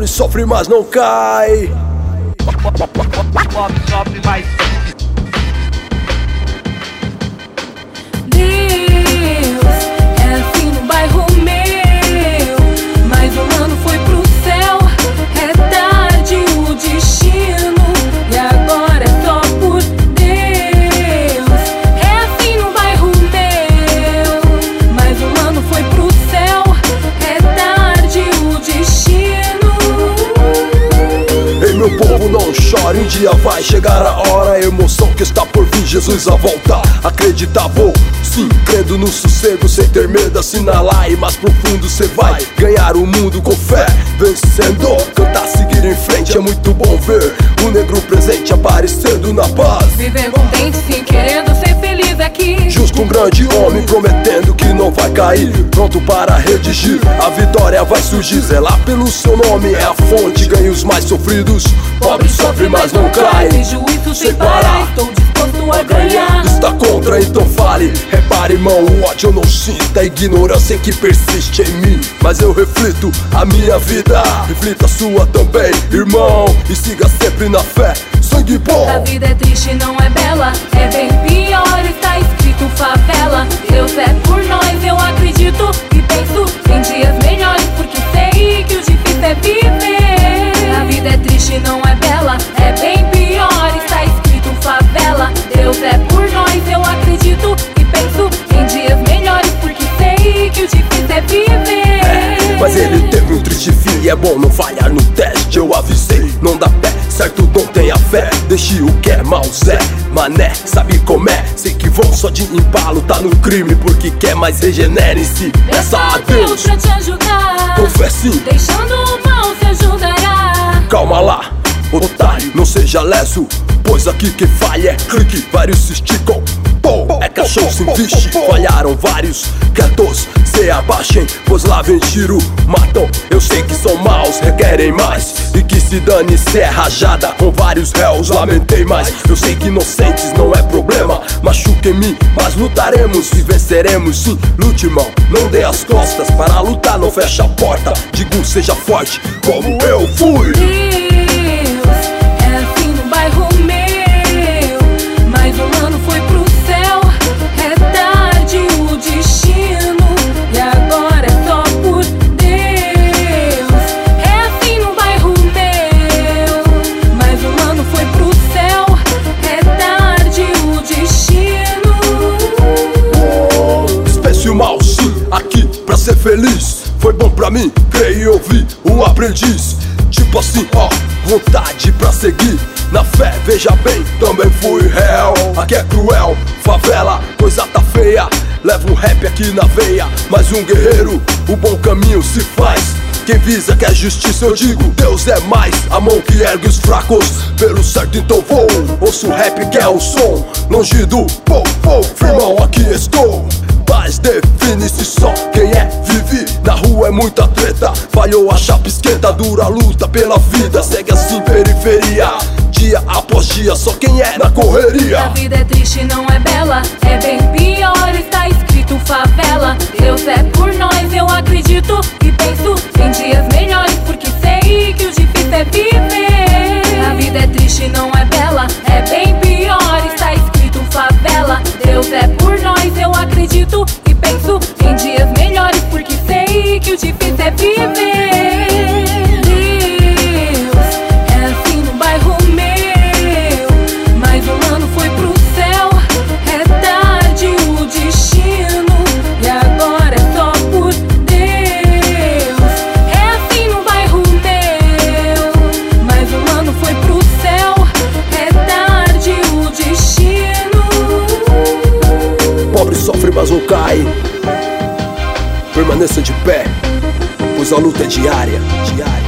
Pobre sofre, mas não cai. Pobre sofre, mas Deus, é assim no bairro meu. Mais um ano foi pro céu. É tarde o destino, e agora é só por Deus. É assim no bairro meu. Mais um ano foi pro céu. É tarde o destino. Ei, meu povo, não chore, um dia vai chegar a hora. A emoção que está por vir, Jesus a voltar. Acreditar, vou sim, crendo no sossego, sem ter medo, assinalar. E mais profundo cê vai ganhar o mundo com fé, vencendo. Cantar, seguir em frente, é muito bom ver o negro presente aparecendo na paz. Viver contente, sim, querendo ser feliz aqui. Justo, um grande homem prometendo que não vai cair, pronto para redigir, a vitória vai surgir. Zelar pelo seu nome é a fonte, ganha os mais sofridos. Pobre sofre, mas não cai. Vejo isso sem parar, estou disposto a ganhar. Está contra, então fale. Repare, irmão, o ódio eu não sinto, a ignorância que persiste em mim. Mas eu reflito a minha vida, reflita a sua também, irmão. E siga sempre na fé, sangue bom. A vida é triste, não é bela, é bem pior, está escrito favela. Deus é por nós, eu acredito e penso em dias melhores, porque sei que o difícil é viver. A vida é triste, não é bela, é bem pior, está escrito favela. Deus é por nós, eu acredito e penso em dias melhores, porque sei que o difícil é viver. Mas ele teve um triste fim e é bom não falhar no teste. Eu avisei, não dá pé, certo dom tenha fé. Deixe o que é mal, Zé, mané, sabe como é. Sei que vão só de embalo, tá no crime porque quer, mas regenere-se. Peça a Deus pra te ajudar, com fé sim, deixando o mal se ajudará. calma lá, otário, não seja leso, pois aqui quem falha é clique. Vários se esticam, pô, é cachorro se vixe. Falharam vários, quietos, se abaixem, pois lá vem tiro, matam. Eu sei que são maus, requerem mais, e que se dane se é rajada com vários réus. Lamentei mais, eu sei que inocentes não é problema. Machuca em mim, mas lutaremos e venceremos sim. Lute, irmão, não dê as costas, para lutar não fecha a porta. Digo, seja forte como eu fui. Deus, é assim no bairro meu. Mais um ano foi pro céu. É tarde o destino, e agora é só por Deus. É assim no bairro meu. Mais um ano foi pro céu. É tarde o destino. Espécie o mal sim, aqui pra ser feliz. Foi bom pra mim, creio e ouvi o aprendiz. Tipo assim, ó, vontade pra seguir na fé, veja bem, também fui réu. Aqui é cruel, favela, coisa tá feia. Leva um rap aqui na veia, mais um guerreiro, o bom caminho se faz. Quem visa quer justiça, eu digo, Deus é mais. A mão que ergue os fracos, pelo certo então vou. Ouço o rap que é o som, longe do povo, firmão, aqui estou. Paz define-se só quem é, vive. Na rua é muita treta, falhou a chapa esquenta. Dura luta pela vida, segue assim periferia. Dia após dia, só quem é na correria. A vida é triste, não é bela, é bem pior, está escrito favela. Deus é por nós, eu acredito e penso em dias melhores, porque sei que o difícil é viver. A vida é triste, não é bela, é bem pior, está escrito favela. Deus é por nós, eu acredito e penso em dias melhores, porque sei que o difícil é viver. Deus, é assim no bairro meu. Mais um ano foi pro céu. É tarde o destino, e agora é só por Deus. É assim no bairro meu. Mais um ano foi pro céu. É tarde o destino. Pobre sofre, mas não cai. Permaneça de pé, pois a luta é diária.